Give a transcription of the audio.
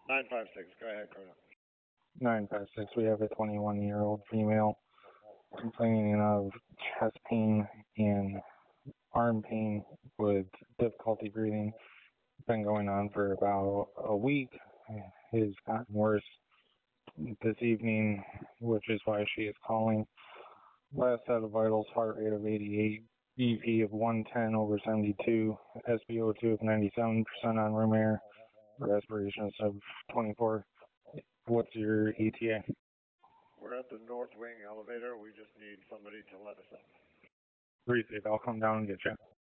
956. Go ahead, Colonel. 956. We have a 21-year-old female complaining of chest pain and arm pain with difficulty breathing. Been going on for about a week. It has gotten worse this evening, which is why she is calling. Last set of vitals, heart rate of 88, BP of 110 over 72, SpO2 of 97% on room air, respirations of 24. What's your ETA? We're at the North Wing elevator. We just need somebody to let us up. 3 I'll come down and get you.